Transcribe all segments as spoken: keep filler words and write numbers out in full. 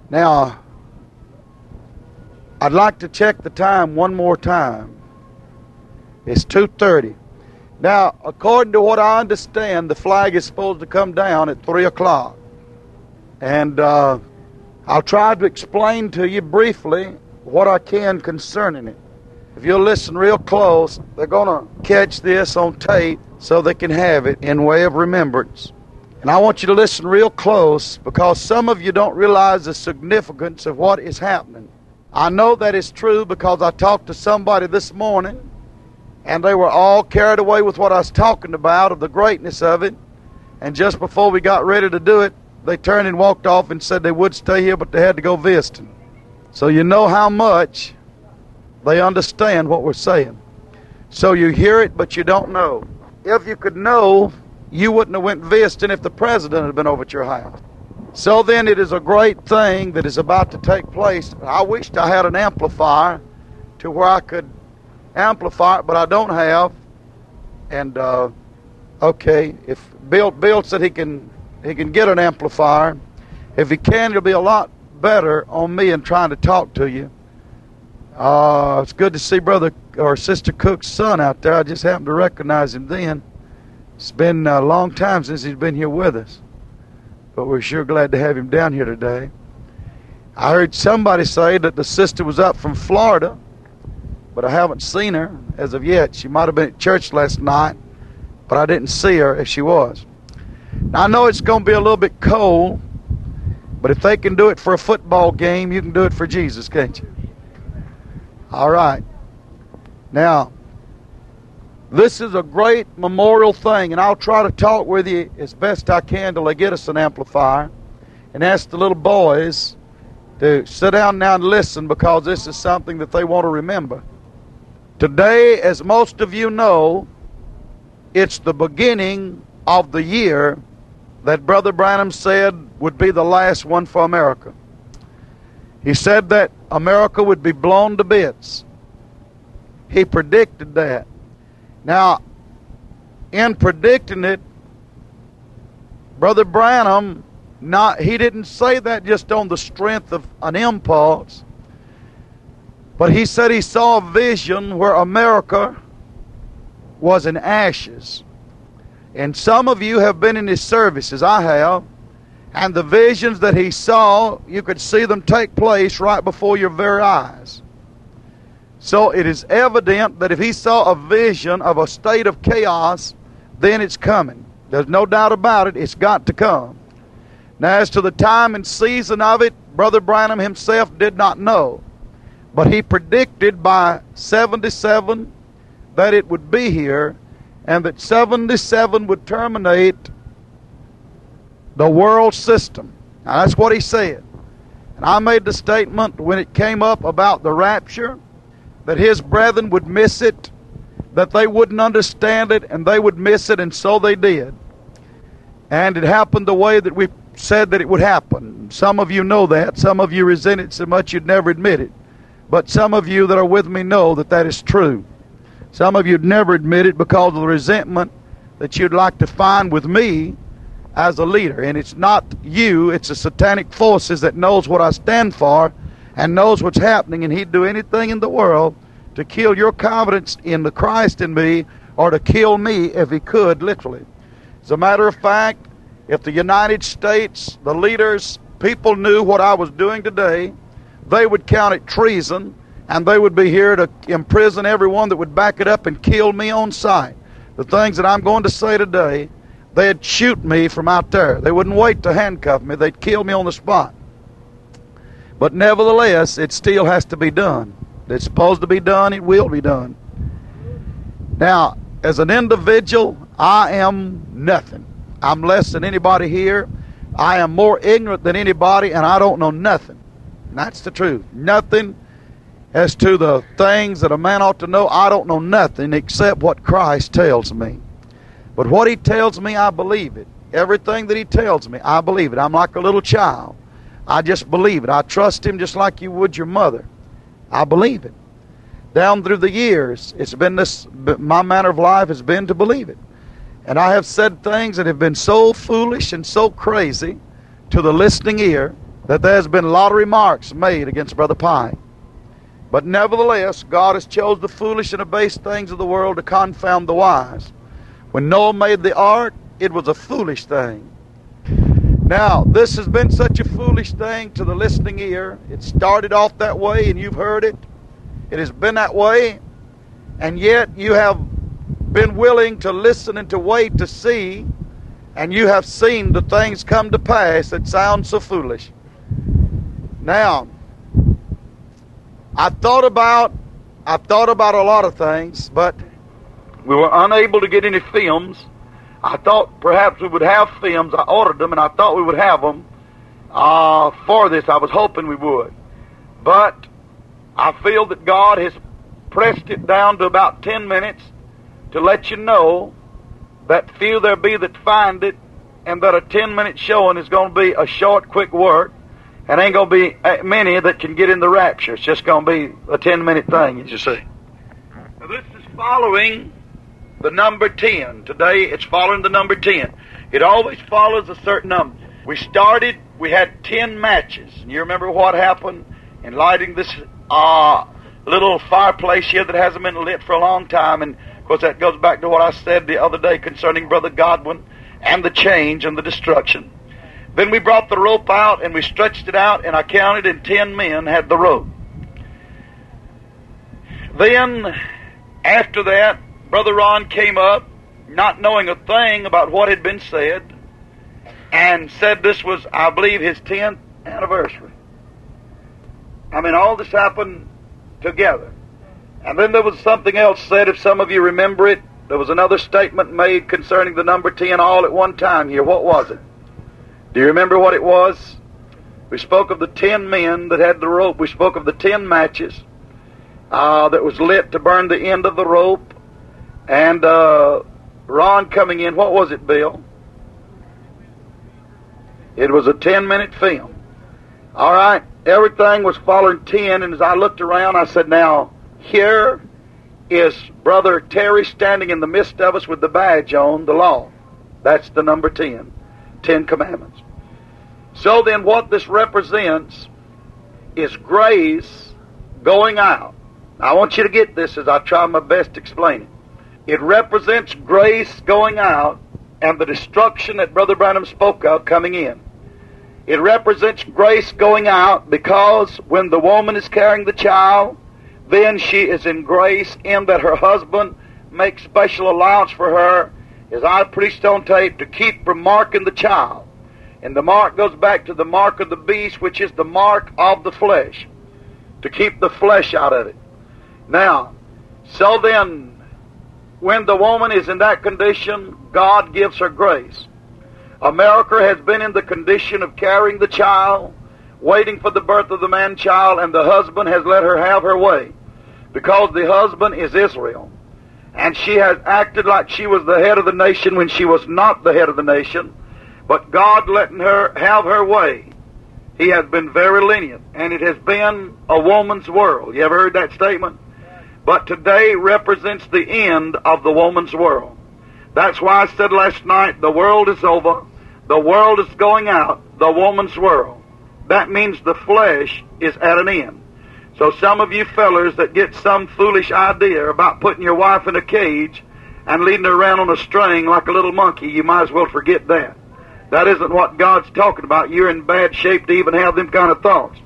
Now, I'd like to check the time one more time. It's two thirty. Now, according to what I understand, the flag is supposed to come down at three o'clock. And uh, I'll try to explain to you briefly what I can concerning it. If you'll listen real close, they're going to catch this on tape so they can have it in way of remembrance. And I want you to listen real close, because some of you don't realize the significance of what is happening. I know that is true because I talked to somebody this morning, and they were all carried away with what I was talking about, of the greatness of it. And just before we got ready to do it, they turned and walked off and said they would stay here, but they had to go visiting. So you know how much they understand what we're saying. So you hear it, but you don't know. If you could know, you wouldn't have went visiting if the president had been over at your house. So then it is a great thing that is about to take place. I wished I had an amplifier to where I could amplify it, but I don't have. And uh, okay, if Bill Bill said he can he can get an amplifier. If he can, it'll be a lot better on me in trying to talk to you. Uh, it's good to see Brother or Sister Cook's son out there. I just happened to recognize him then. It's been a long time since he's been here with us, but we're sure glad to have him down here today. I heard somebody say that the sister was up from Florida, but I haven't seen her as of yet. She might have been at church last night, but I didn't see her if she was. Now, I know it's going to be a little bit cold, but if they can do it for a football game, you can do it for Jesus, can't you? All right. Now, this is a great memorial thing, and I'll try to talk with you as best I can till they get us an amplifier, and ask the little boys to sit down now and listen, because this is something that they want to remember. Today, as most of you know, it's the beginning of the year that Brother Branham said would be the last one for America. He said that America would be blown to bits. He predicted that. Now, in predicting it, Brother Branham, not he didn't say that just on the strength of an impulse, but he said he saw a vision where America was in ashes. And some of you have been in his services, I have, and the visions that he saw, you could see them take place right before your very eyes. So it is evident that if he saw a vision of a state of chaos, then it's coming. There's no doubt about it. It's got to come. Now, as to the time and season of it, Brother Branham himself did not know. But he predicted by seventy-seven that it would be here, and that seventy-seven would terminate the world system. Now, that's what he said. And I made the statement when it came up about the rapture, that his brethren would miss it, that they wouldn't understand it, and they would miss it, and so they did. And it happened the way that we said that it would happen. Some of you know that. Some of you resent it so much you'd never admit it. But some of you that are with me know that that is true. Some of you'd never admit it because of the resentment that you'd like to find with me as a leader. And it's not you, it's the satanic forces that knows what I stand for and knows what's happening, and he'd do anything in the world to kill your confidence in the Christ in me, or to kill me if he could, literally. As a matter of fact, if the United States, the leaders, people knew what I was doing today, they would count it treason, and they would be here to imprison everyone that would back it up and kill me on sight. The things that I'm going to say today, they'd shoot me from out there. They wouldn't wait to handcuff me. They'd kill me on the spot. But nevertheless, it still has to be done. It's supposed to be done. It will be done. Now, as an individual, I am nothing. I'm less than anybody here. I am more ignorant than anybody, and I don't know nothing. And that's the truth. Nothing as to the things that a man ought to know. I don't know nothing except what Christ tells me. But what he tells me, I believe it. Everything that he tells me, I believe it. I'm like a little child. I just believe it. I trust him just like you would your mother. I believe it. Down through the years, it's been this, my manner of life has been to believe it. And I have said things that have been so foolish and so crazy to the listening ear that there's been a lot of remarks made against Brother Pike. But nevertheless, God has chose the foolish and the base things of the world to confound the wise. When Noah made the ark, it was a foolish thing. Now, this has been such a foolish thing to the listening ear. It started off that way, and you've heard it. It has been that way, and yet you have been willing to listen and to wait to see, and you have seen the things come to pass that sound so foolish. Now, I thought about, I thought about a lot of things, but we were unable to get any films. I thought perhaps we would have films. I ordered them, and I thought we would have them uh, for this. I was hoping we would. But I feel that God has pressed it down to about ten minutes to let you know that few there be that find it, and that a ten-minute showing is going to be a short, quick work, and ain't going to be many that can get in the rapture. It's just going to be a ten-minute thing, as you see. Now, this is following the number ten. Today, it's following the number ten. It always follows a certain number. We started, we had ten matches. And you remember what happened in lighting this uh, little fireplace here that hasn't been lit for a long time. And, of course, that goes back to what I said the other day concerning Brother Godwin and the change and the destruction. Then we brought the rope out, and we stretched it out, and I counted, and ten men had the rope. Then, after that, Brother Ron came up, not knowing a thing about what had been said, and said this was, I believe, his tenth anniversary. I mean, all this happened together. And then there was something else said, if some of you remember it. There was another statement made concerning the number ten all at one time here. What was it? Do you remember what it was? We spoke of the ten men that had the rope. We spoke of the ten matches uh, that was lit to burn the end of the rope. And uh, Ron coming in, what was it, Bill? It was a ten-minute film. All right, everything was following ten, and as I looked around, I said, now, here is Brother Terry standing in the midst of us with the badge on, the law. That's the number ten, Ten Commandments. So then what this represents is grace going out. Now, I want you to get this as I try my best to explain it. It represents grace going out and the destruction that Brother Branham spoke of coming in. It represents grace going out because when the woman is carrying the child, then she is in grace in that her husband makes special allowance for her, as I preached on tape, to keep from marking the child. And the mark goes back to the mark of the beast, which is the mark of the flesh, to keep the flesh out of it. Now, so then, when the woman is in that condition, God gives her grace. America has been in the condition of carrying the child, waiting for the birth of the man-child, and the husband has let her have her way, because the husband is Israel. And she has acted like she was the head of the nation when she was not the head of the nation, but God letting her have her way. He has been very lenient, and it has been a woman's world. You ever heard that statement? But today represents the end of the woman's world. That's why I said last night, the world is over, the world is going out, the woman's world. That means the flesh is at an end. So some of you fellers that get some foolish idea about putting your wife in a cage and leading her around on a string like a little monkey, you might as well forget that. That isn't what God's talking about. You're in bad shape to even have them kind of thoughts.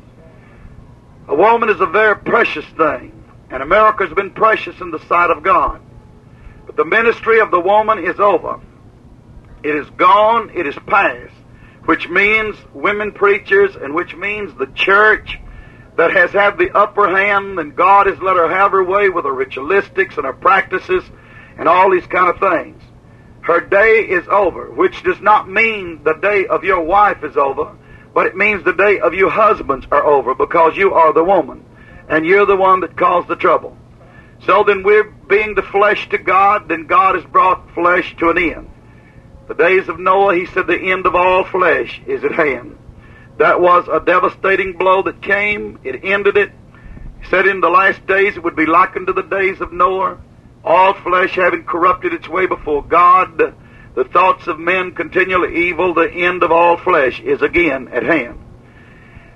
A woman is a very precious thing, and America's been precious in the sight of God. But the ministry of the woman is over. It is gone, it is past, which means women preachers, and which means the church that has had the upper hand, and God has let her have her way with her ritualistics and her practices and all these kind of things. Her day is over, which does not mean the day of your wife is over, but it means the day of your husbands are over, because you are the woman, and you're the one that caused the trouble. So then we're being the flesh to God, then God has brought flesh to an end. The days of Noah, he said, the end of all flesh is at hand. That was a devastating blow that came. It ended it. He said in the last days it would be likened to the days of Noah. All flesh having corrupted its way before God, the thoughts of men continually evil, the end of all flesh is again at hand.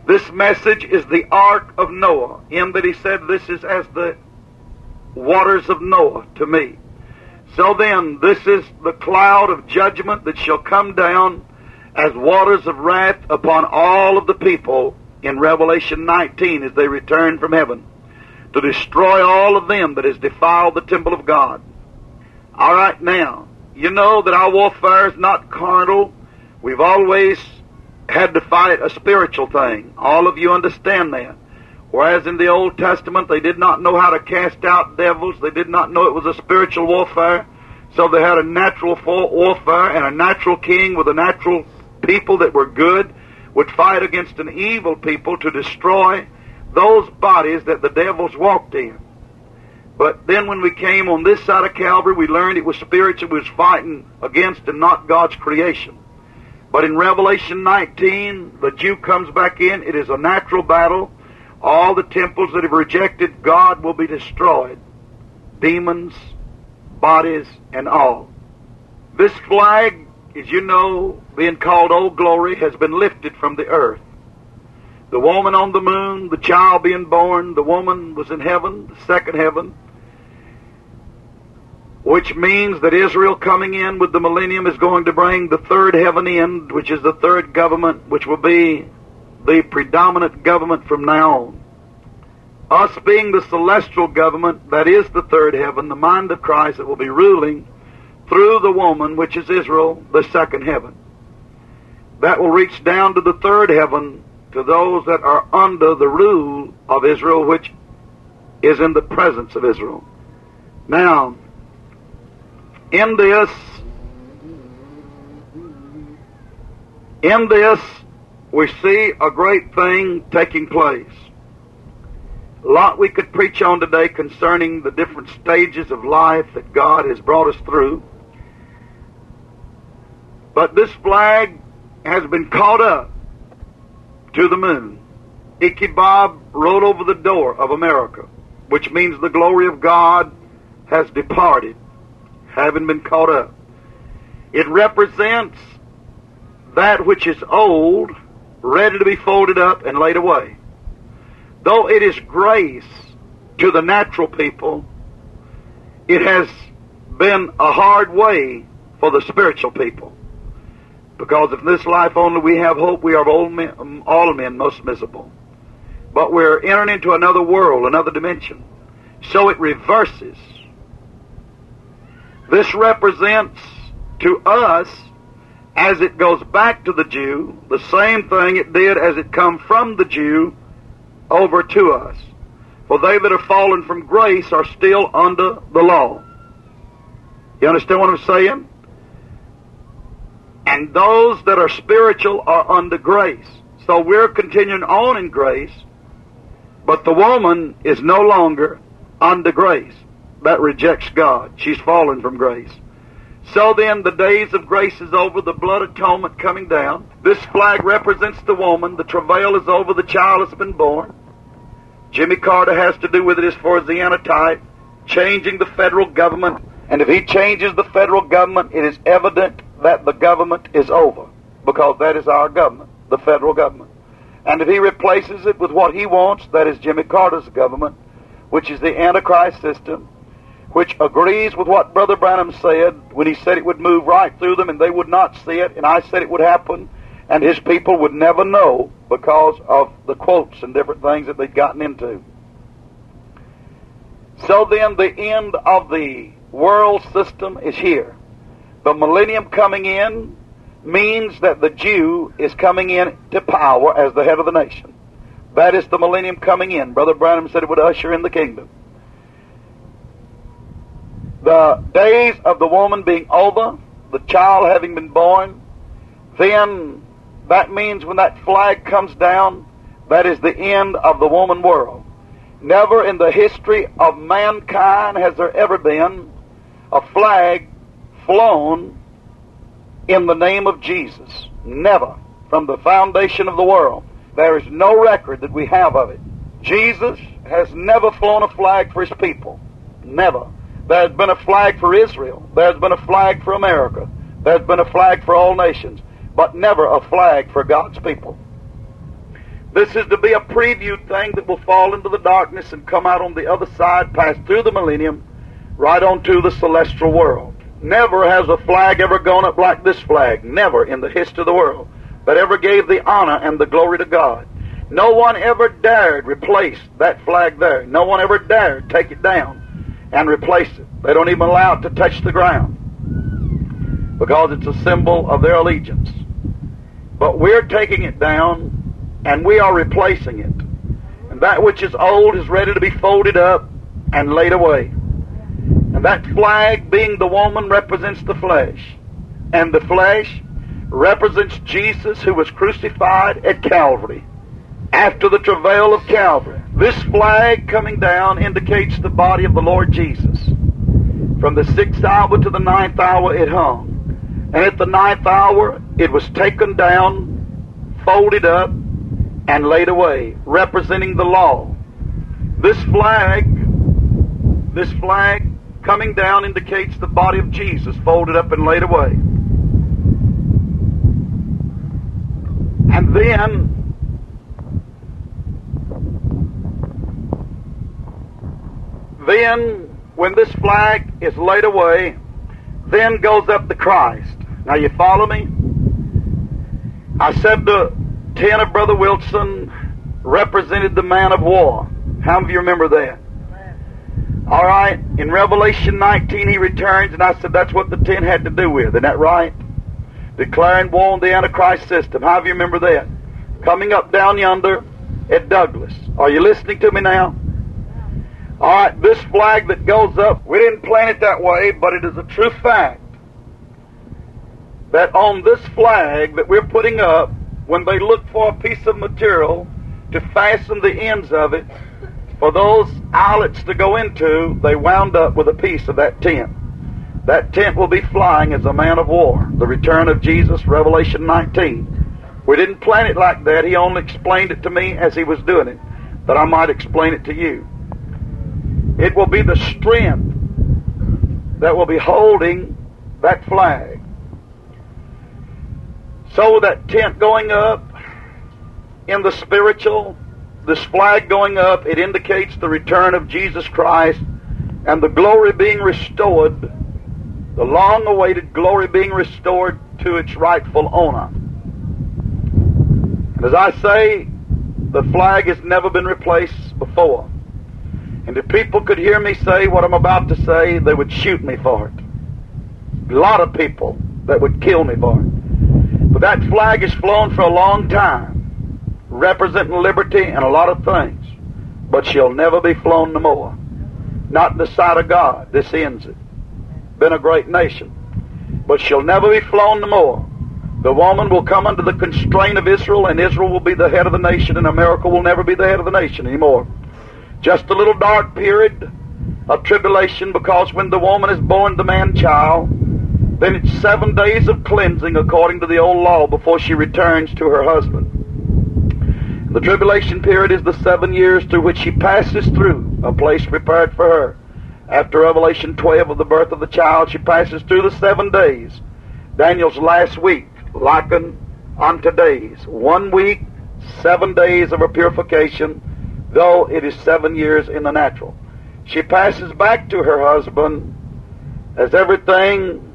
This message is the ark of Noah, in that he said, this is as the waters of Noah to me. So then, this is the cloud of judgment that shall come down as waters of wrath upon all of the people in Revelation nineteen as they return from heaven, to destroy all of them that has defiled the temple of God. All right, now, you know that our warfare is not carnal. We've always had to fight a spiritual thing. All of you understand that. Whereas in the Old Testament they did not know how to cast out devils, they did not know it was a spiritual warfare, so they had a natural warfare, and a natural king with a natural people that were good would fight against an evil people to destroy those bodies that the devils walked in. But then when we came on this side of Calvary, we learned it was spiritual, we was fighting against and not God's creation. But in Revelation nineteen, the Jew comes back in, it is a natural battle. All the temples that have rejected God will be destroyed. Demons, bodies, and all. This flag, as you know, being called Old Glory, has been lifted from the earth. The woman on the moon, the child being born, the woman was in heaven, the second heaven, which means that Israel coming in with the millennium is going to bring the third heaven in, which is the third government, which will be the predominant government from now on. Us being the celestial government, that is the third heaven, the mind of Christ that will be ruling through the woman, which is Israel, the second heaven. That will reach down to the third heaven, to those that are under the rule of Israel, which is in the presence of Israel. Now, in this, in this, we see a great thing taking place. A lot we could preach on today concerning the different stages of life that God has brought us through. But this flag has been caught up to the moon. Ichabod wrote over the door of America, which means the glory of God has departed, having been caught up. It represents that which is old, ready to be folded up and laid away. Though it is grace to the natural people, it has been a hard way for the spiritual people. Because if in this life only we have hope, we are all men, all men most miserable. But we're entering into another world, another dimension. So it reverses. This represents to us, as it goes back to the Jew, the same thing it did as it come from the Jew over to us. For they that are fallen from grace are still under the law. You understand what I'm saying? And those that are spiritual are under grace. So we're continuing on in grace, but the woman is no longer under grace. That rejects God. She's fallen from grace. So then the days of grace is over, the blood atonement coming down. This flag represents the woman. The travail is over, the child has been born. Jimmy Carter has to do with it as far as the antitype, changing the federal government. And if he changes the federal government, it is evident that the government is over, because that is our government, the federal government. And if he replaces it with what he wants, that is Jimmy Carter's government, which is the Antichrist system, which agrees with what Brother Branham said when he said it would move right through them and they would not see it, and I said it would happen, and his people would never know because of the quotes and different things that they'd gotten into. So then the end of the world system is here. The millennium coming in means that the Jew is coming in to power as the head of the nation. That is the millennium coming in. Brother Branham said it would usher in the kingdom. The days of the woman being over, the child having been born, then that means when that flag comes down, that is the end of the woman world. Never in the history of mankind has there ever been a flag flown in the name of Jesus. Never. From the foundation of the world. There is no record that we have of it. Jesus has never flown a flag for his people. Never. There has been a flag for Israel. There has been a flag for America. There has been a flag for all nations. But never a flag for God's people. This is to be a preview thing that will fall into the darkness and come out on the other side, pass through the millennium, right onto the celestial world. Never has a flag ever gone up like this flag, never in the history of the world, that ever gave the honor and the glory to God. No one ever dared replace that flag there. No one ever dared take it down and replace it. They don't even allow it to touch the ground because it's a symbol of their allegiance. But we're taking it down and we are replacing it. And that which is old is ready to be folded up and laid away. And that flag, being the woman, represents the flesh. And the flesh represents Jesus, who was crucified at Calvary after the travail of Calvary. This flag coming down indicates the body of the Lord Jesus. From the sixth hour to the ninth hour it hung. And at the ninth hour it was taken down, folded up, and laid away, representing the law. This flag, this flag coming down indicates the body of Jesus, folded up and laid away. And then Then, when this flag is laid away, then goes up the Christ. Now, you follow me? I said the ten of Brother Wilson represented the man of war. How many of you remember that? All right. In Revelation nineteen, he returns, and I said that's what the ten had to do with. Isn't that right? Declaring war on the Antichrist system. How do you remember that? Coming up down yonder at Douglas. Are you listening to me now? All right, this flag that goes up, we didn't plan it that way, but it is a true fact that on this flag that we're putting up, when they look for a piece of material to fasten the ends of it for those eyelets to go into, they wound up with a piece of that tent. That tent will be flying as a man of war, the return of Jesus, Revelation nineteen. We didn't plan it like that. He only explained it to me as he was doing it, that I might explain it to you. It will be the strength that will be holding that flag. So that tent going up in the spiritual, this flag going up, it indicates the return of Jesus Christ and the glory being restored, the long-awaited glory being restored to its rightful owner. And as I say, the flag has never been replaced before. And if people could hear me say what I'm about to say, they would shoot me for it. A lot of people that would kill me for it. But that flag has flown for a long time, representing liberty and a lot of things. But she'll never be flown no more. Not in the sight of God. This ends it. Been a great nation. But she'll never be flown no more. The woman will come under the constraint of Israel, and Israel will be the head of the nation, and America will never be the head of the nation anymore. Just a little dark period of tribulation, because when the woman is born the man-child, then it's seven days of cleansing according to the old law before she returns to her husband. The tribulation period is the seven years through which she passes through a place prepared for her. After Revelation twelve of the birth of the child, she passes through the seven days. Daniel's last week, likened unto days. One week, seven days of her purification, though it is seven years in the natural. She passes back to her husband as everything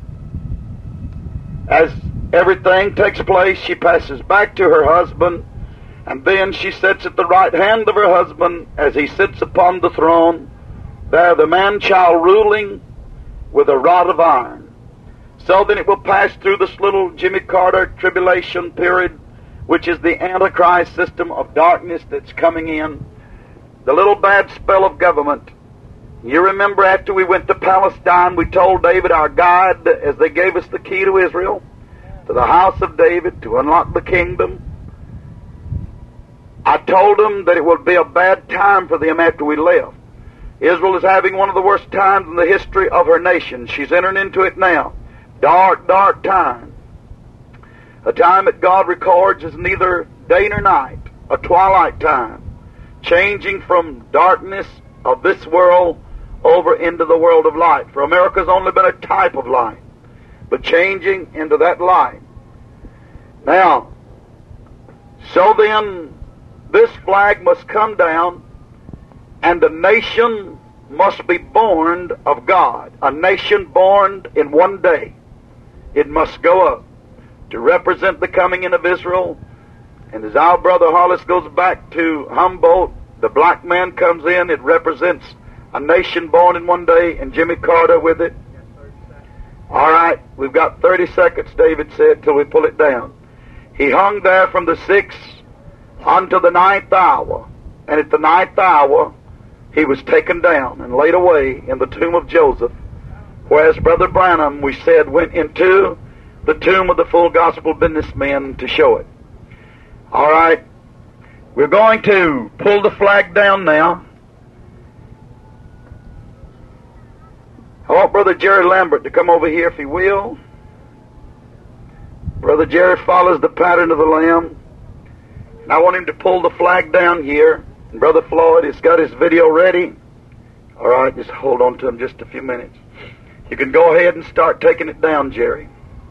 as everything takes place. She passes back to her husband, and then she sits at the right hand of her husband as he sits upon the throne, there the man-child ruling with a rod of iron. So then it will pass through this little Jimmy Carter tribulation period, which is the Antichrist system of darkness that's coming in, the little bad spell of government. You remember after we went to Palestine, we told David, our guide, as they gave us the key to Israel, to the house of David, to unlock the kingdom, I told them that it would be a bad time for them after we left. Israel is having one of the worst times in the history of her nation. She's entering into it now. Dark, dark time. A time that God records as neither day nor night, a twilight time, changing from darkness of this world over into the world of light. For America's only been a type of light, but changing into that light. Now, so then, this flag must come down, and the nation must be born of God. A nation born in one day. It must go up to represent the coming in of Israel. And as our brother Hollis goes back to Humboldt, the black man comes in, it represents a nation born in one day, and Jimmy Carter with it. All right, we've got thirty seconds, David said, till we pull it down. He hung there from the sixth unto the ninth hour, and at the ninth hour he was taken down and laid away in the tomb of Joseph, whereas Brother Branham, we said, went into the tomb of the full gospel businessmen to show it. All right, we're going to pull the flag down now. I want Brother Jerry Lambert to come over here if he will. Brother Jerry follows the pattern of the Lamb. And I want him to pull the flag down here. And Brother Floyd has got his video ready. All right, just hold on to him just a few minutes. You can go ahead and start taking it down, Jerry.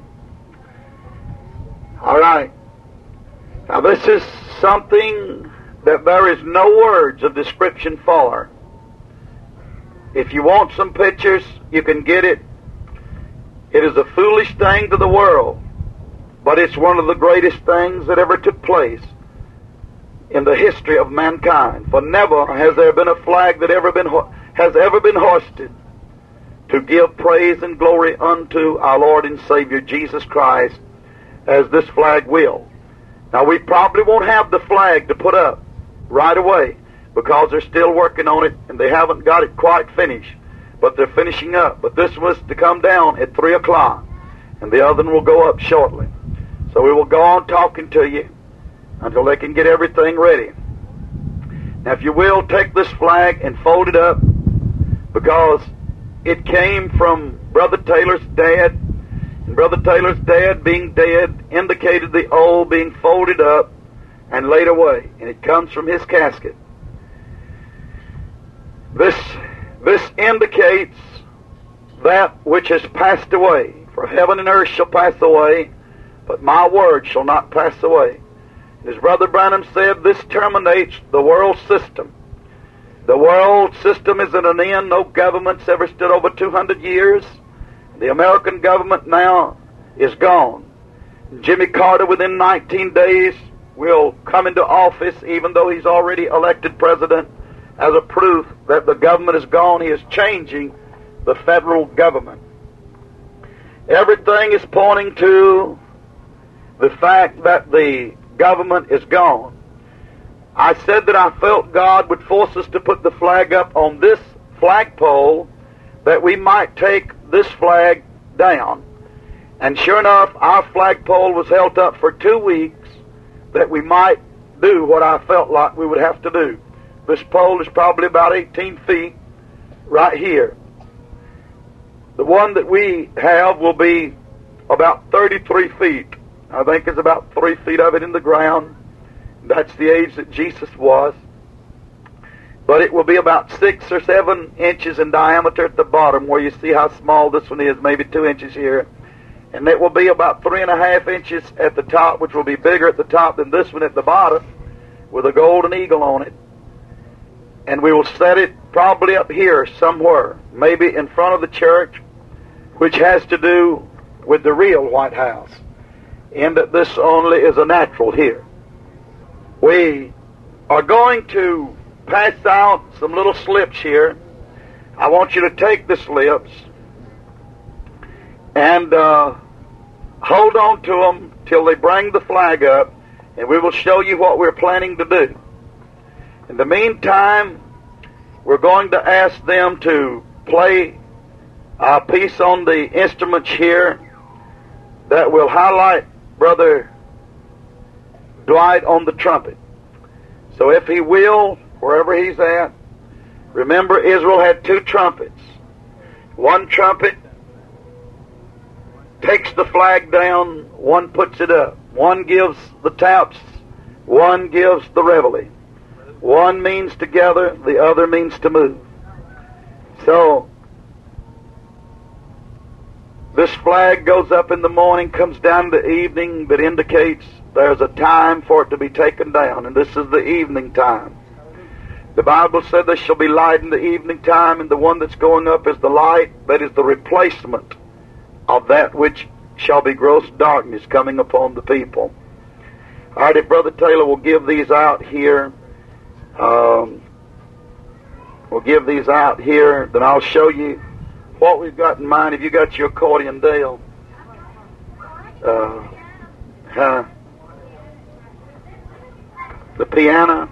All right. Now this is something that there is no words of description for. If you want some pictures, you can get it. It is a foolish thing to the world, but it's one of the greatest things that ever took place in the history of mankind. For never has there been a flag that ever been ho- has ever been hoisted to give praise and glory unto our Lord and Savior Jesus Christ as this flag will. Now we probably won't have the flag to put up right away, because they're still working on it and they haven't got it quite finished. But they're finishing up. But this was to come down at three o'clock, and the other one will go up shortly. So we will go on talking to you until they can get everything ready. Now if you will, take this flag and fold it up, because it came from Brother Taylor's dad, and Brother Taylor's dad, being dead, indicated the old being folded up and laid away, and it comes from his casket. This, this indicates that which has passed away. For heaven and earth shall pass away, but my word shall not pass away. And as Brother Branham said, this terminates the world system. The world system is at an end. No government's ever stood over two hundred years. The American government now is gone. Jimmy Carter, within nineteen days, will come into office, even though he's already elected president, as a proof that the government is gone. He is changing the federal government. Everything is pointing to the fact that the government is gone. I said that I felt God would force us to put the flag up on this flagpole, that we might take this flag down. And sure enough, our flagpole was held up for two weeks, that we might do what I felt like we would have to do. This pole is probably about eighteen feet right here. The one that we have will be about thirty-three feet. I think there's about three feet of it in the ground. That's the age that Jesus was. But it will be about six or seven inches in diameter at the bottom, where you see how small this one is, maybe two inches here. And it will be about three and a half inches at the top, which will be bigger at the top than this one at the bottom, with a golden eagle on it. And we will set it probably up here somewhere, maybe in front of the church, which has to do with the real White House, in that this only is a natural here. We are going to pass out some little slips here. I want you to take the slips and uh, hold on to them till they bring the flag up, and we will show you what we're planning to do. In the meantime, we're going to ask them to play a piece on the instruments here that will highlight Brother Dwight on the trumpet. So if he will, wherever he's at, remember Israel had two trumpets. One trumpet takes the flag down, one puts it up. One gives the taps, one gives the reveille. One means together, the other means to move. So This flag goes up in the morning, comes down in the evening, that indicates there's a time for it to be taken down, and this is the evening time. The Bible said there shall be light in the evening time, and the one that's going up is the light that is the replacement of that which shall be gross darkness coming upon the people. All right, if Brother Taylor will give these out here, um, we'll give these out here, then I'll show you what we've got in mind. Have you got your accordion, Dale? Uh, huh? The piano?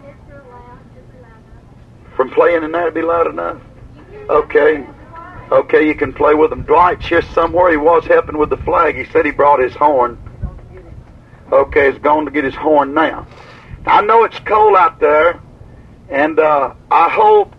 From playing in there, it'd be loud enough? Okay. Okay, you can play with them. Dwight's here somewhere. He was helping with the flag. He said he brought his horn. Okay, he's going to get his horn now. I know it's cold out there, and uh, I hope,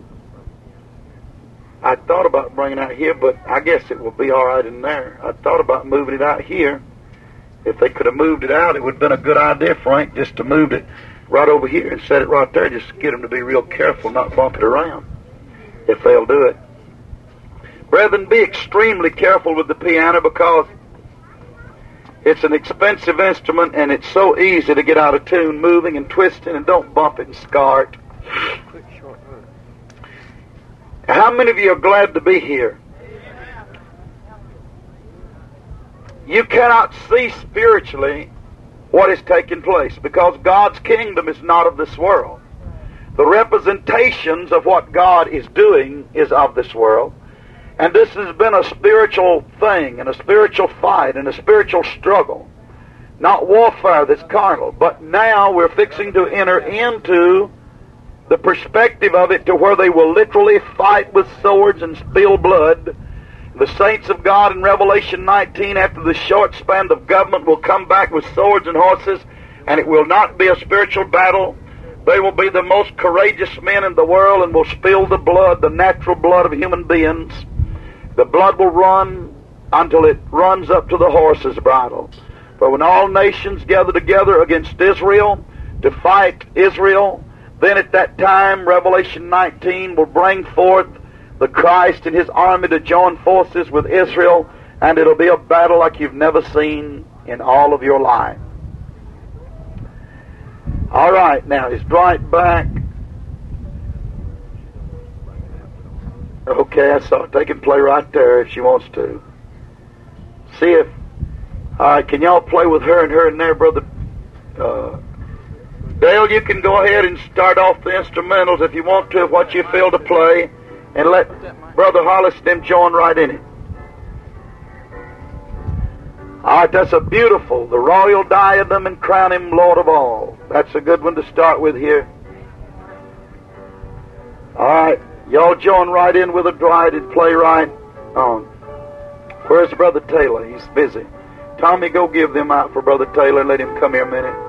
I thought about bringing it out here, but I guess it will be all right in there. I thought about moving it out here. If they could have moved it out, it would have been a good idea, Frank, just to move it right over here and set it right there, just to get them to be real careful, not bump it around, if they'll do it. Brethren, be extremely careful with the piano, because it's an expensive instrument, and it's so easy to get out of tune moving and twisting, and don't bump it and scar it. How many of you are glad to be here? You cannot see spiritually what is taking place, because God's kingdom is not of this world. The representations of what God is doing is of this world. And this has been a spiritual thing, and a spiritual fight, and a spiritual struggle. Not warfare that's carnal, but now we're fixing to enter into the perspective of it to where they will literally fight with swords and spill blood. The saints of God in Revelation nineteen, after the short span of government, will come back with swords and horses, and it will not be a spiritual battle. They will be the most courageous men in the world, and will spill the blood, the natural blood of human beings. The blood will run until it runs up to the horse's bridle. For when all nations gather together against Israel to fight Israel, then at that time Revelation nineteen will bring forth the Christ and His army to join forces with Israel, and it'll be a battle like you've never seen in all of your life. All right, now is Dwight back? Okay, I saw it. They can play right there if she wants to. See if... All right, can y'all play with her and her in there, Brother... Uh, Dale, you can go ahead and start off the instrumentals if you want to, of what you feel to play, and let Brother Hollis and them join right in it. All right, that's a beautiful, the royal diadem and crown him Lord of all. That's a good one to start with here. All right, y'all join right in with a Dwight and play right on. Where's Brother Taylor? He's busy. Tommy, go give them out for Brother Taylor and let him come here a minute.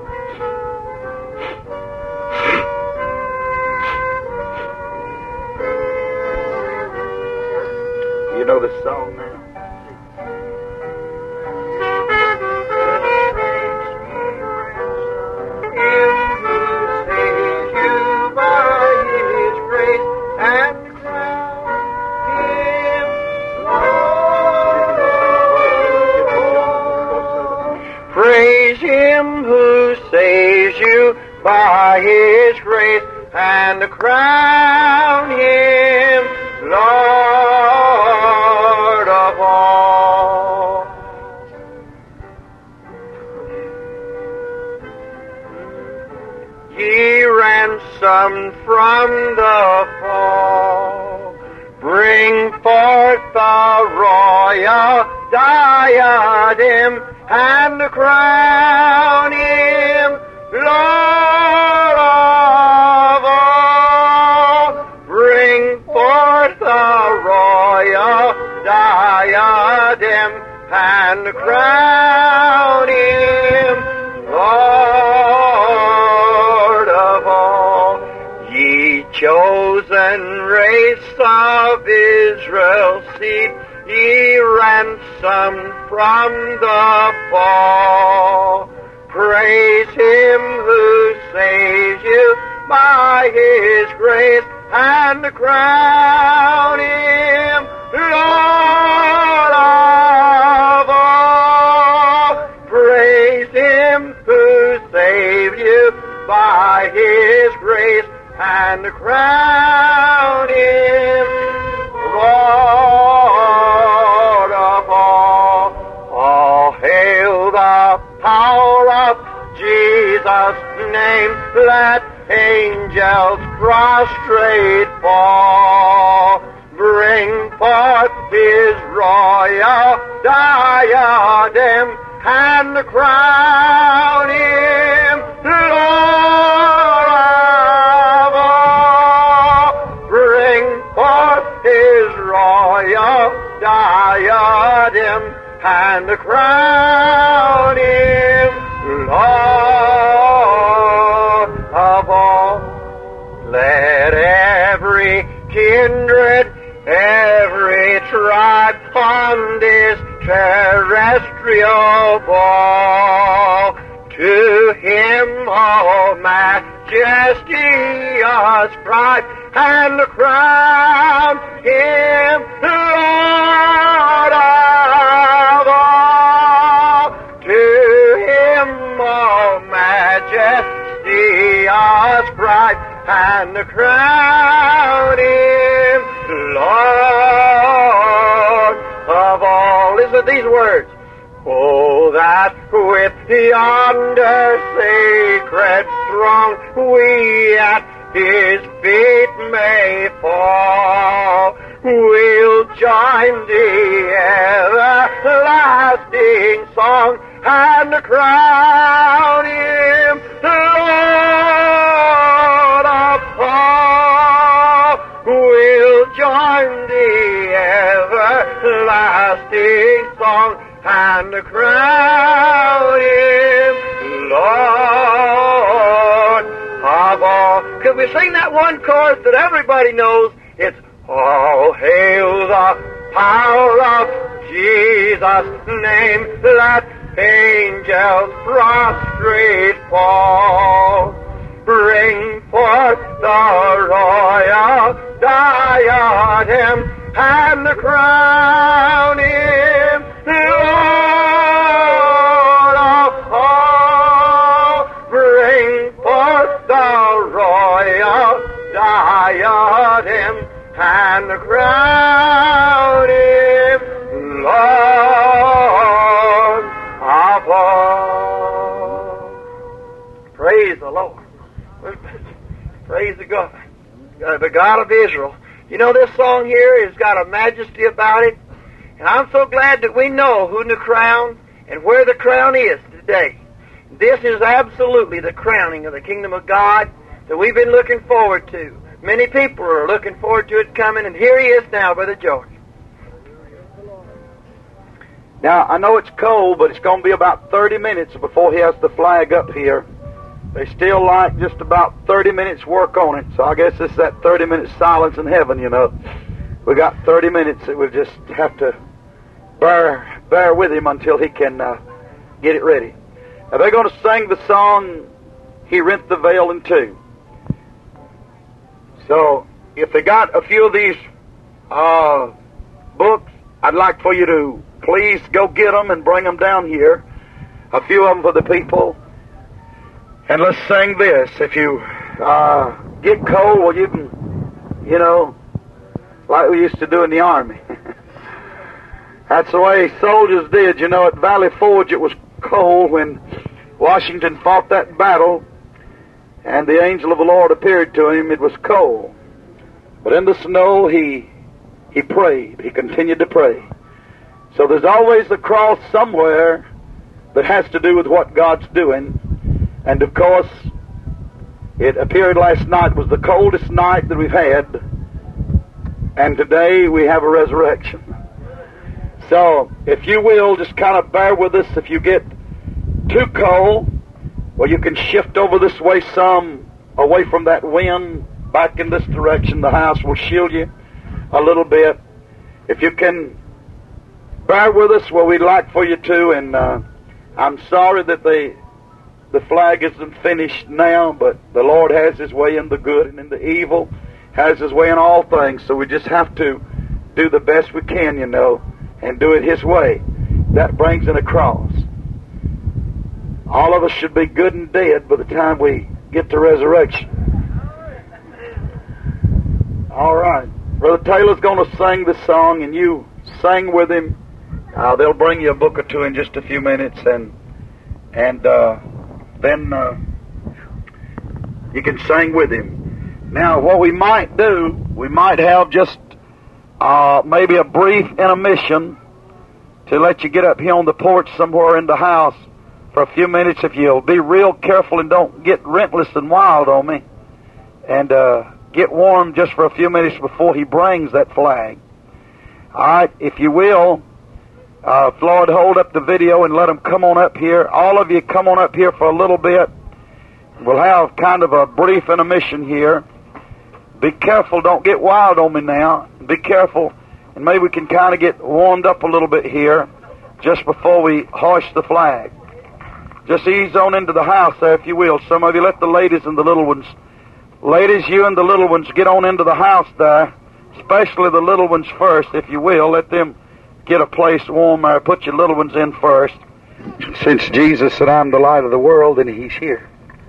You know this song now? Praise Him who saves you by His grace, and crown Him Lord of all. Ye ransomed from the fall, bring forth the royal diadem, and crown Him Lord of all. Bring forth the royal diadem, and crown Him Lord of all. Ye chosen race of Israel's seed, ye ransomed from the fall. Praise Him who saves you by His grace, and crown Him Lord of by His grace and crown Him Lord of all. All hail the power of Jesus' name, let angels prostrate fall. Bring forth His royal diadem and crown Him Lord of all. Bring forth His royal diadem and crown Him Lord of all. Let every kindred, every tribe on this terrestrial ball, to Him all majesty ascribe and crown Him Lord of all. To Him all majesty ascribe and crown Him Lord of all. Listen to these words. Oh, that with yonder sacred throng we at His feet may fall. We'll join the everlasting song and crown Him Lord of all. We'll join the everlasting song and crown Him Lord of all. Could we sing that one chorus that everybody knows? It's all hail the power of Jesus' name, let angels prostrate fall. Bring forth the royal diadem and crown Him Lord of all. Bring forth the royal diadem and crown Him Lord of all. Praise the Lord. Praise the God, the God of Israel. You know, this song here has got a majesty about it, and I'm so glad that we know who the crown and where the crown is today. This is absolutely the crowning of the kingdom of God that we've been looking forward to. Many people are looking forward to it coming, and here He is now, Brother George. Now, I know it's cold, but it's going to be about thirty minutes before he has the flag up here. They still like just about thirty minutes work on it, so I guess it's that thirty minutes silence in heaven, you know. We got thirty minutes that we'll just have to bear, bear with him until he can uh, get it ready. Now, they're going to sing the song, He Rent the Veil in Two. So, if they got a few of these uh, books, I'd like for you to please go get them and bring them down here. A few of them for the people. And let's sing this. If you uh, get cold, well, you can, you know, like we used to do in the Army. That's the way soldiers did. You know, at Valley Forge it was cold when Washington fought that battle, and the angel of the Lord appeared to him. It was cold. But in the snow, he he prayed. He continued to pray. So there's always a cross somewhere that has to do with what God's doing. And of course, it appeared last night was the coldest night that we've had. And today we have a resurrection. So, if you will, just kind of bear with us. If you get too cold, well, you can shift over this way some, away from that wind, back in this direction. The house will shield you a little bit. If you can bear with us, well, we'd like for you to. And uh, I'm sorry that the the flag isn't finished now, but the Lord has His way in the good and in the evil, has His way in all things. So we just have to do the best we can, you know, and do it His way. That brings in a cross. All of us should be good and dead by the time we get the resurrection. All right. Brother Taylor's going to sing the song, and you sing with him. Uh, they'll bring you a book or two in just a few minutes, and and uh, then uh, you can sing with him. Now, what we might do, we might have just uh, maybe a brief intermission to let you get up here on the porch somewhere in the house for a few minutes, if you'll be real careful and don't get rentless and wild on me, and uh, get warm just for a few minutes before he brings that flag. All right, if you will, uh, Floyd, hold up the video and let them come on up here. All of you come on up here for a little bit. We'll have kind of a brief intermission here. Be careful, don't get wild on me now. Be careful, and maybe we can kind of get warmed up a little bit here just before we hoist the flag. Just ease on into the house there, if you will. Some of you let the ladies and the little ones, ladies, you and the little ones, get on into the house there, especially the little ones first, if you will. Let them get a place warm there. Put your little ones in first. Since Jesus said, I'm the light of the world, and He's here.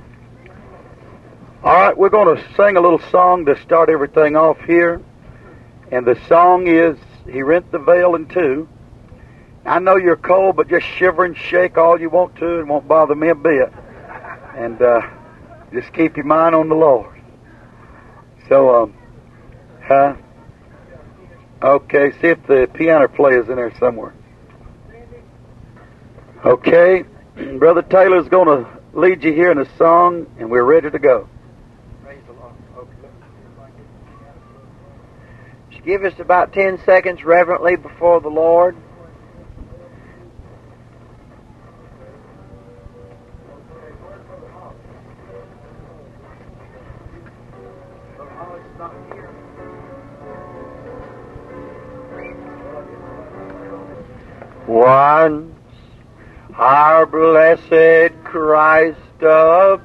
All right, we're going to sing a little song to start everything off here. And the song is, He Rent the Veil in Two. I know you're cold, but just shiver and shake all you want to. It won't bother me a bit. And uh, just keep your mind on the Lord. So, um, huh? Okay, see if the piano player's in there somewhere. Okay, Brother Taylor's going to lead you here in a song, and we're ready to go. Praise the Lord. Okay. Just give us about ten seconds reverently before the Lord. Once our blessed Christ of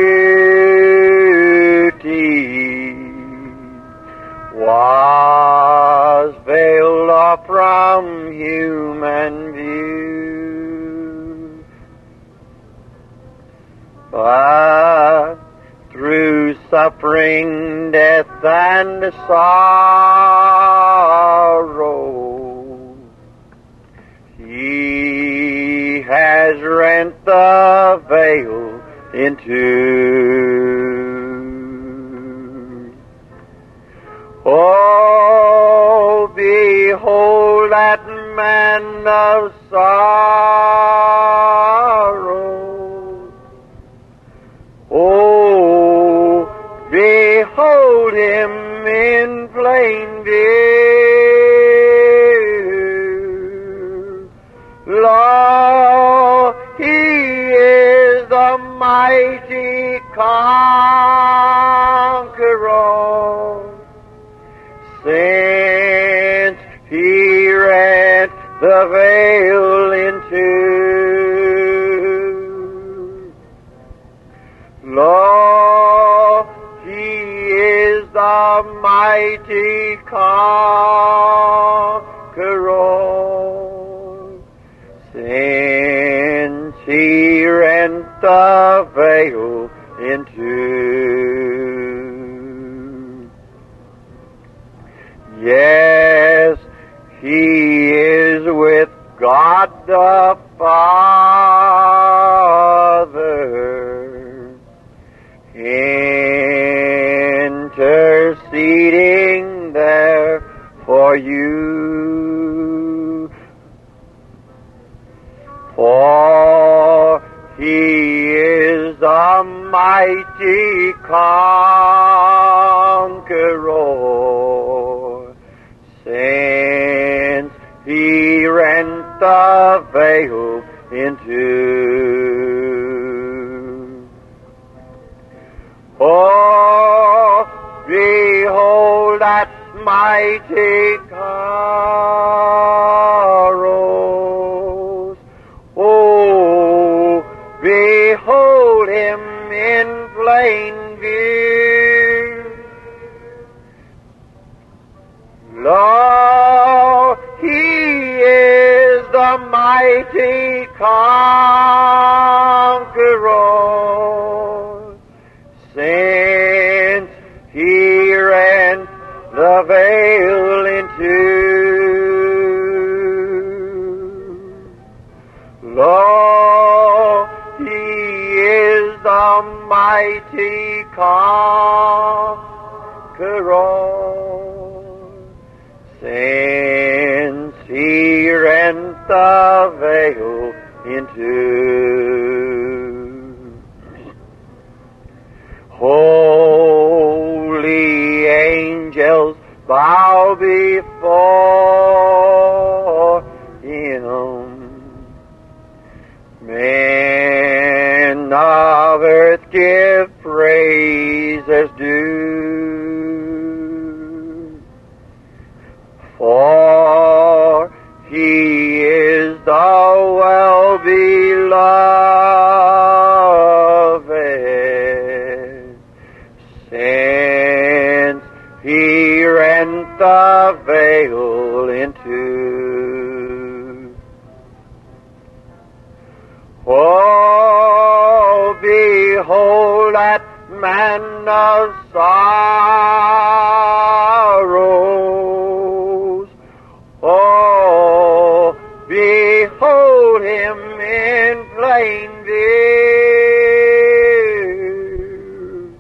beauty was veiled off from human view, but through suffering, death, and sorrow, He has rent the veil in two. Oh, behold that man of sorrow. Oh, behold him in plain view. Lo, He is the mighty conqueror, since He rent the veil in two. Lo, He is the mighty conqueror, since He rent the veil in two. Yes, He is with God the Father, interceding there for you. For He is the mighty conqueror, since He rent the veil in two. Oh, behold that mighty Kairos. Oh, behold Him in plain view. Lo, He is the mighty conqueror, since He rent the veil in two. Lo, He is the mighty conqueror, since He rent the veil in two. Holy angels bow before Him. Men of earth give praise as due. For He is the well-beloved, since He rent the veil in two. Oh, behold that man of sorrows. Oh, behold Him in plain view.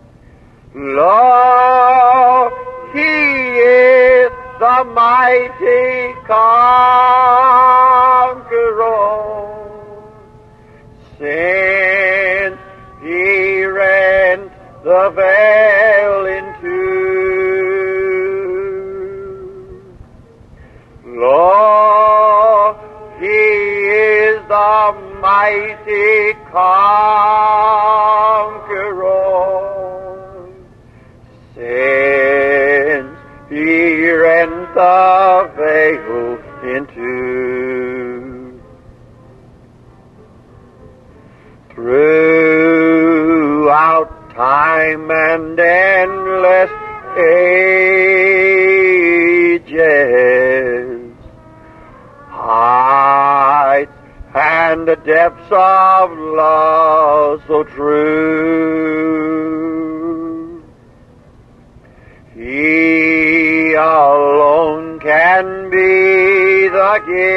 Lo, He is the mighty conqueror, since He rent the veil in two. Lo, He is the mighty conqueror, since He rent the veil in two. Throughout time and endless ages, heights and the depths of love so true, He alone can be the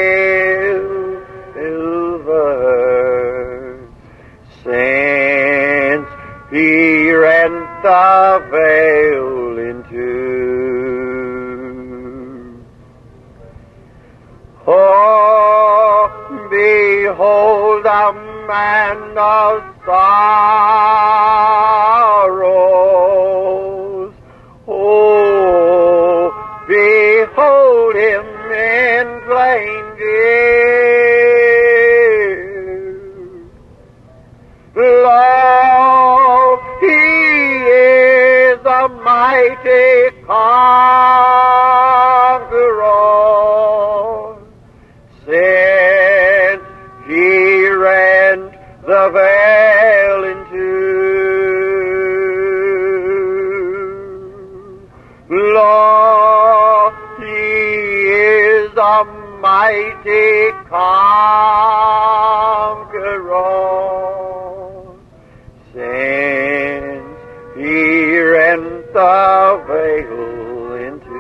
giver, since He rent the veil in two. Oh, behold a man of sorrows. Oh, behold Him in plain view. Lo, He is the mighty conqueror, since He rent the veil in two. Lo, He is the mighty conqueror, since He rent the veil in two.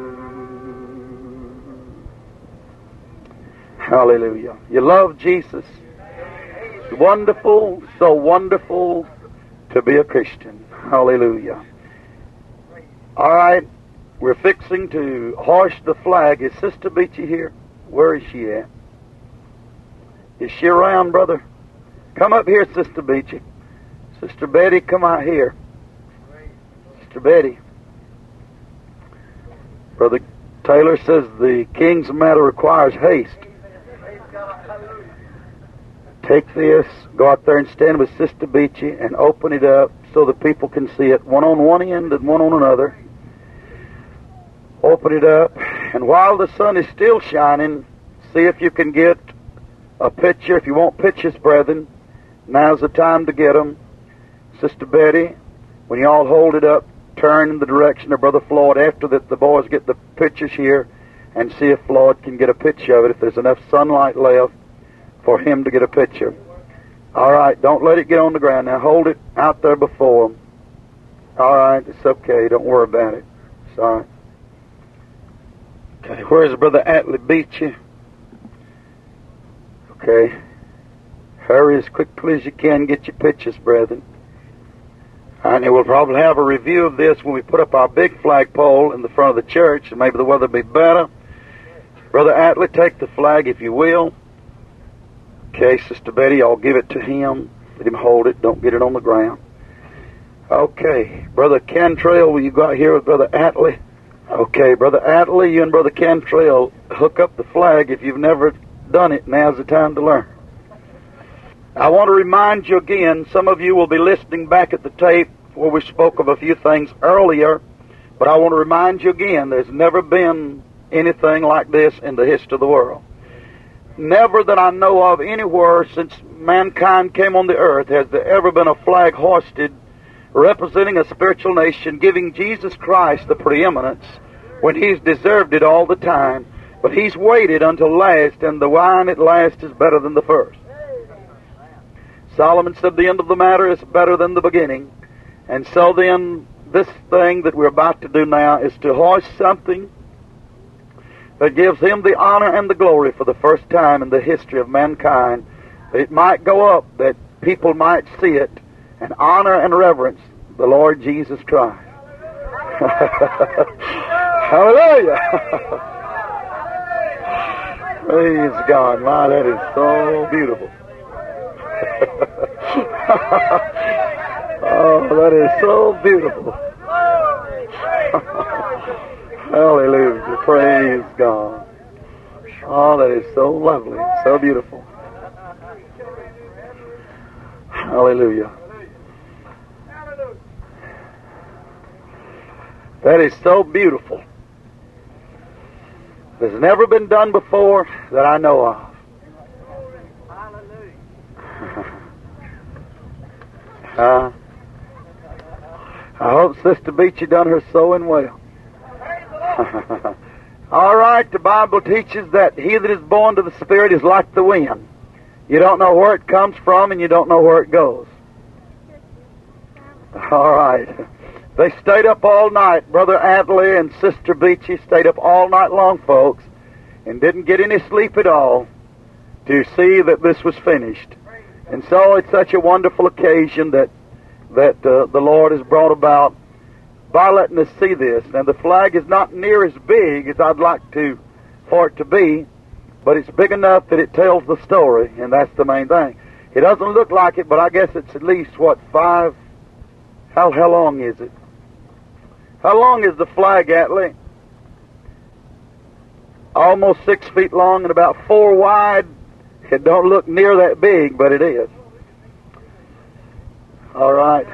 Hallelujah. You love Jesus. It's wonderful, so wonderful to be a Christian. Hallelujah. All right, we're fixing to hoist the flag. Is Sister Beachy here? Where is she at? Is she around, brother? Come up here, Sister Beachy. Sister Betty, come out here. Sister Betty. Brother Taylor says the king's matter requires haste. Take this, go out there and stand with Sister Beachy and open it up so the people can see it, one on one end and one on another. Open it up, and while the sun is still shining, see if you can get a picture. If you want pictures, brethren, now's the time to get them. Sister Betty, when you all hold it up, turn in the direction of Brother Floyd after that the boys get the pictures here, and see if Floyd can get a picture of it, if there's enough sunlight left for him to get a picture. All right, don't let it get on the ground. Now hold it out there before him. All right, it's okay. Don't worry about it. It's all right. Okay, where's Brother Atlee Beachy? Okay. Hurry as quickly as you can. Get your pictures, brethren. And we'll probably have a review of this when we put up our big flagpole in the front of the church, and maybe the weather will be better. Brother Atlee, take the flag if you will. Okay, Sister Betty, I'll give it to him. Let him hold it. Don't get it on the ground. Okay, Brother Cantrell, will you go out here with Brother Atlee? Okay, Brother Atlee, you and Brother Cantrell hook up the flag. If you've never done it, now's the time to learn. I want to remind you again, some of you will be listening back at the tape where we spoke of a few things earlier, but I want to remind you again, there's never been anything like this in the history of the world. Never that I know of anywhere since mankind came on the earth has there ever been a flag hoisted representing a spiritual nation, giving Jesus Christ the preeminence when He's deserved it all the time. But He's waited until last, and the wine at last is better than the first. Solomon said the end of the matter is better than the beginning. And so then, this thing that we're about to do now is to hoist something that gives Him the honor and the glory for the first time in the history of mankind. It might go up, that people might see it, and honor and reverence the Lord Jesus Christ. Hallelujah! Praise God. My, that is so beautiful. Oh, that is so beautiful. Hallelujah. Praise God. Oh, that is so lovely, so beautiful. Hallelujah. That is so beautiful. There's never been done before that I know of. uh, I hope Sister Beachy done her sewing well. All right, the Bible teaches that he that is born to the Spirit is like the wind. You don't know where it comes from, and you don't know where it goes. All right. They stayed up all night. Brother Atlee and Sister Beachy stayed up all night long, folks, and didn't get any sleep at all to see that this was finished. And so it's such a wonderful occasion that that uh, the Lord has brought about by letting us see this. Now, the flag is not near as big as I'd like to for it to be, but it's big enough that it tells the story, and that's the main thing. It doesn't look like it, but I guess it's at least, what, five? How, how long is it? How long is the flag, Atlee? Almost six feet long and about four wide. It don't look near that big, but it is. All right.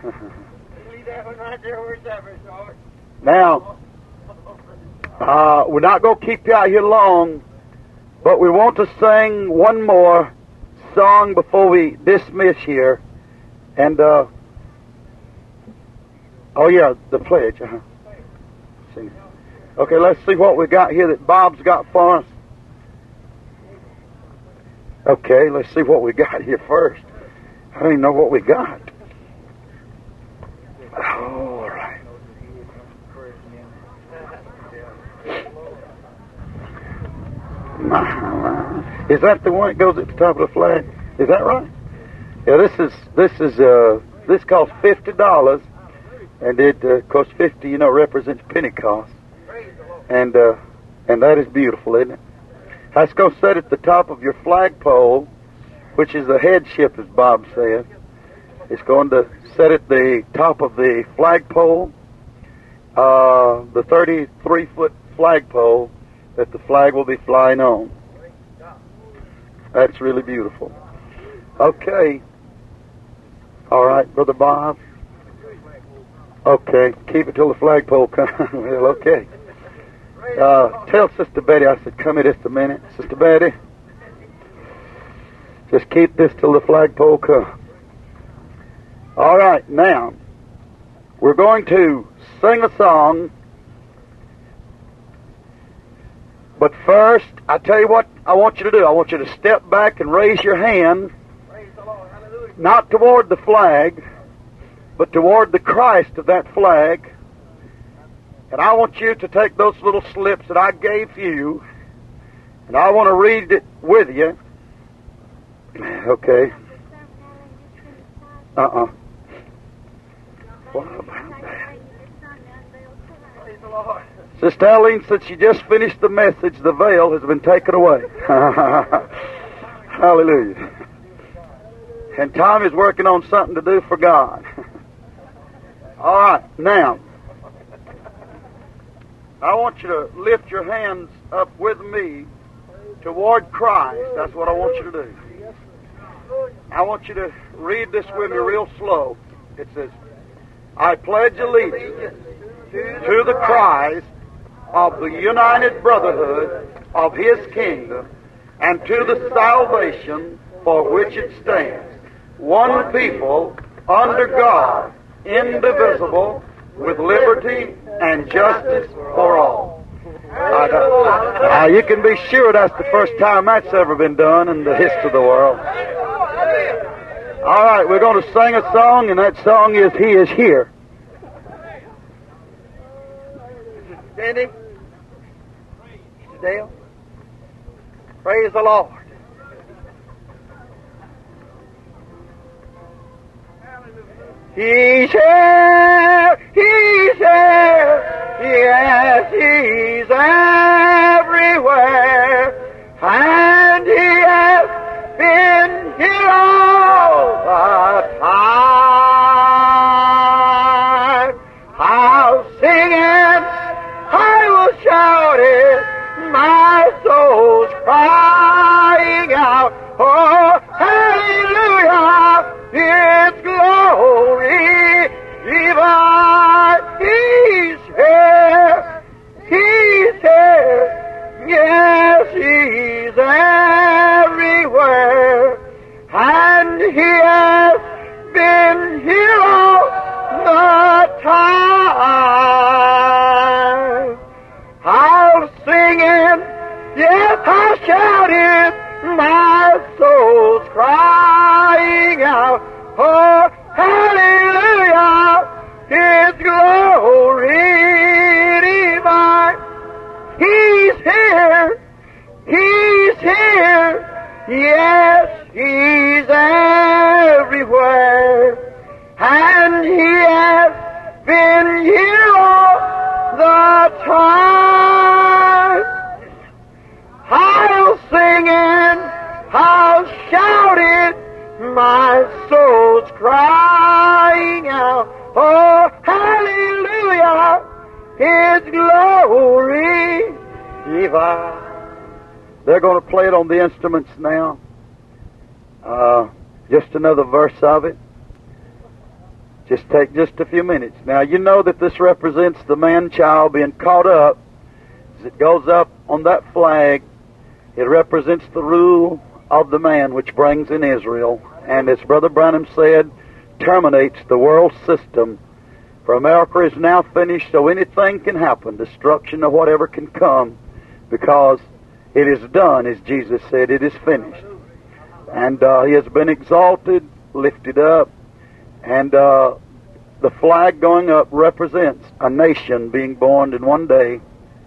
Now, uh, we're not going to keep you out here long, but we want to sing one more song before we dismiss here. And, uh, oh yeah, the pledge. Uh-huh. Sing it. Okay, let's see what we got here that Bob's got for us. Okay, let's see what we got here first. I don't even know what we got. All right. Is that the one that goes at the top of the flag? Is that right? Yeah, this is this is uh this costs fifty dollars, and it uh, of course fifty, you know, represents Pentecost, and uh, and that is beautiful, isn't it? That's going to set at the top of your flagpole, which is the headship, as Bob said. It's going to set at the top of the flagpole, uh, the thirty-three foot flagpole that the flag will be flying on. That's really beautiful. Okay. All right, Brother Bob. Okay, keep it till the flagpole comes. Well, okay. Uh, tell Sister Betty, I said, come here just a minute. Sister Betty, just keep this till the flagpole comes. All right, now, we're going to sing a song. But first, I tell you what I want you to do. I want you to step back and raise your hand, not toward the flag, but toward the Christ of that flag. And I want you to take those little slips that I gave you, and I want to read it with you. Okay. Uh-uh. What about that? Praise the Lord. Sister Eileen said she just finished the message. The veil has been taken away. Hallelujah. And Tommy's working on something to do for God. All right, now, I want you to lift your hands up with me toward Christ. That's what I want you to do. I want you to read this with me real slow. It says, I pledge allegiance to the Christ of the united brotherhood of His kingdom and to the salvation for which it stands, one people under God, indivisible, with liberty and justice for all. Uh, uh, you can be sure that's the first time that's ever been done in the history of the world. All right, we're going to sing a song, and that song is He is Here. Cindy? Sister Dale? Praise the Lord. He's here, He's here, yes, He's everywhere, and He has been here all the time. I'll sing it, I will shout it, my soul's crying out, oh, hallelujah, it's glory divine. He's here, He's here, yes, He's everywhere, and He has been here all the time. I'll sing it, yes, I'll shout it, my soul's crying out, oh, hallelujah, His glory divine. He's here, He's here, yes, He's everywhere, and He has been here all the time. I'll sing it, I'll shout it, my soul's crying out, oh, hallelujah, His glory divine. They're going to play it on the instruments now. Uh, just another verse of it. Just take just a few minutes. Now, you know that this represents the man-child being caught up. As it goes up on that flag, it represents the rule of the man which brings in Israel. And as Brother Branham said, terminates the world system. For America is now finished, so anything can happen, destruction or whatever can come, because it is done, as Jesus said, it is finished. And uh, He has been exalted, lifted up, and uh, the flag going up represents a nation being born in one day.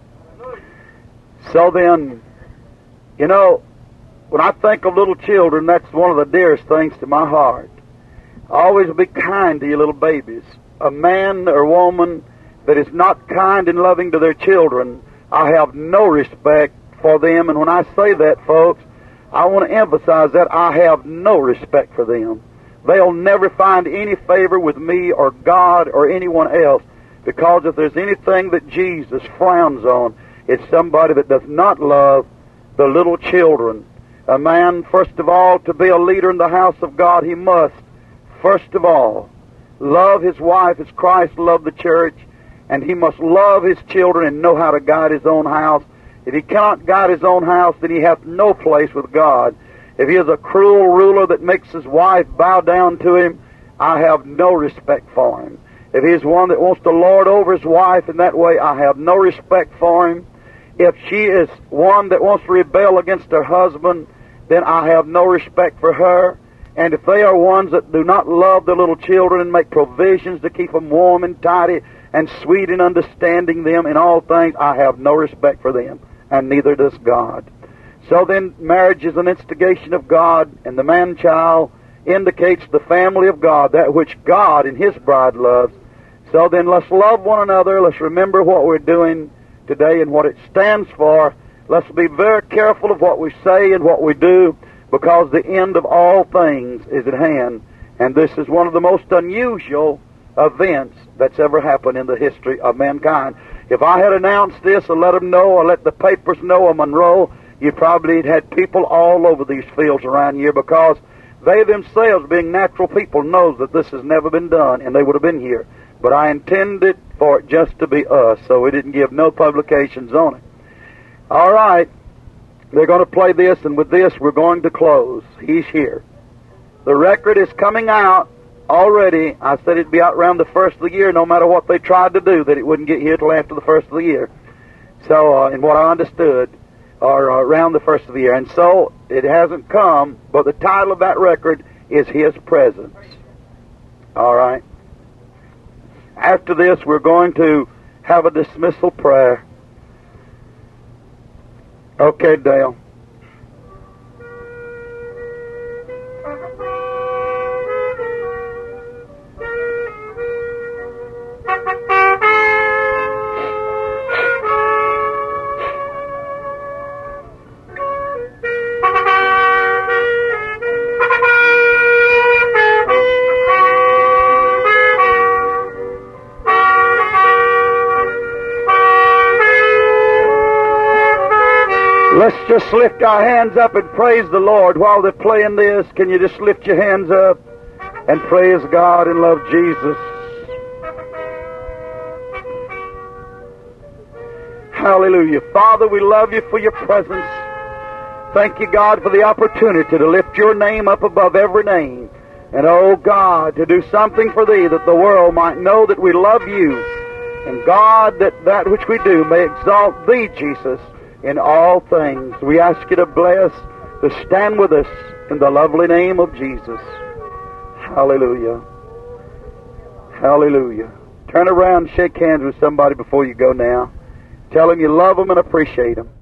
So then, you know, when I think of little children, that's one of the dearest things to my heart. Always be kind to your little babies. A man or woman that is not kind and loving to their children, I have no respect for them. And when I say that, folks, I want to emphasize that I have no respect for them. They'll never find any favor with me or God or anyone else, because if there's anything that Jesus frowns on, it's somebody that does not love the little children. A man, first of all, to be a leader in the house of God, he must, first of all, love his wife as Christ loved the church, and he must love his children and know how to guide his own house. If he cannot guide his own house, then he hath no place with God. If he is a cruel ruler that makes his wife bow down to him, I have no respect for him. If he is one that wants to lord over his wife in that way, I have no respect for him. If she is one that wants to rebel against her husband, then I have no respect for her. And if they are ones that do not love their little children and make provisions to keep them warm and tidy and sweet in understanding them in all things, I have no respect for them, and neither does God. So then, marriage is an instigation of God, and the man-child indicates the family of God, that which God and His bride loves. So then, let's love one another. Let's remember what we're doing today and what it stands for. Let's be very careful of what we say and what we do, because the end of all things is at hand. And this is one of the most unusual events that's ever happened in the history of mankind. If I had announced this or let them know or let the papers know of Monroe, you probably had had people all over these fields around here, because they themselves, being natural people, knows that this has never been done, and they would have been here. But I intended for it just to be us, so we didn't give no publications on it. All right. They're going to play this, and with this, we're going to close. He's here. The record is coming out already. I said it'd be out around the first of the year, no matter what they tried to do, that it wouldn't get here till after the first of the year. So, uh, in what I understood, or uh, around the first of the year. And so, it hasn't come, but the title of that record is His Presence. All right. After this, we're going to have a dismissal prayer. Okay, Dale. Let's just lift our hands up and praise the Lord while they're playing this. Can you just lift your hands up and praise God and love Jesus? Hallelujah. Father, we love you for your presence. Thank you, God, for the opportunity to lift your name up above every name. And, oh, God, to do something for thee that the world might know that we love you. And, God, that that which we do may exalt thee, Jesus, in all things. We ask you to bless, to stand with us in the lovely name of Jesus. Hallelujah. Hallelujah. Turn around and shake hands with somebody before you go now. Tell them you love them and appreciate them.